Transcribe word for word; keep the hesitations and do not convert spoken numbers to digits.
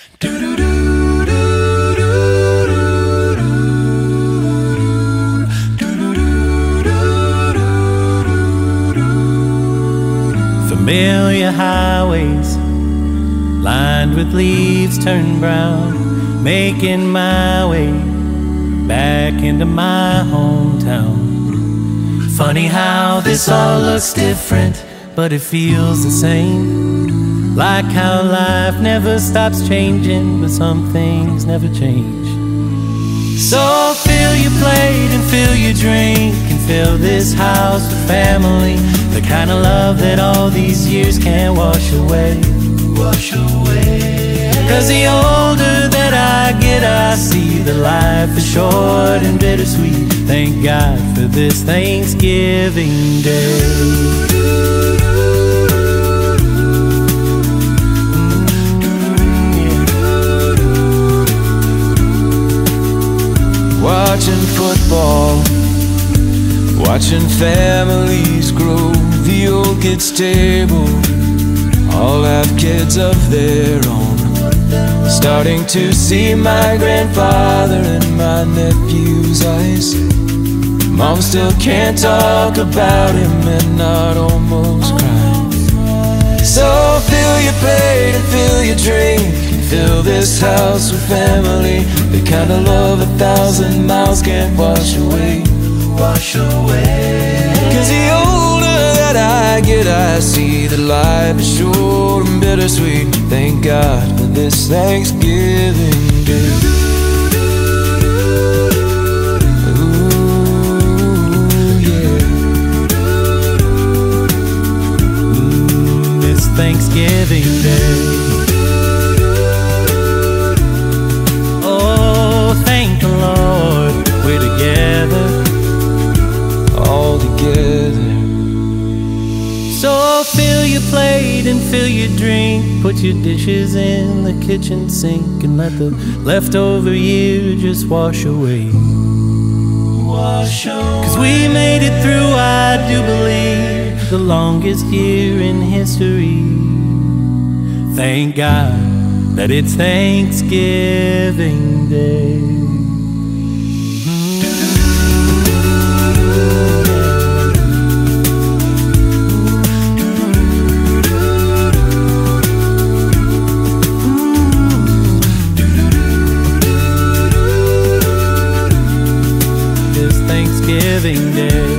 Familiar highways lined with leaves turned brown, making my way back into my hometown. Funny how this all looks different, but it feels the same. Like how life never stops changing, but some things never change. So fill your plate and fill your drink, and fill this house with family, the kind of love that all these years can't wash away. Wash away. Cause the older that I get, I see that life is short and bittersweet. Thank God for this Thanksgiving Day. Watching football, watching families grow, the old kids' table all have kids of their own. Starting to see my grandfather in my nephew's eyes. Mom still can't talk about him and not almost cry. So fill your plate and fill your drink, fill this house with family, the kind of love a thousand miles can't wash away. Wash away. Cause the older that I get, I see that life is short and bittersweet. Thank God for this Thanksgiving Day. Ooh, yeah. Mm, this Thanksgiving Day. Thank the Lord, we're together, all together. So fill your plate and fill your drink, put your dishes in the kitchen sink, and let the leftover year just wash away. Wash away. Cause we made it through, I do believe, the longest year in history. Thank God that it's Thanksgiving Day. This Thanksgiving Day.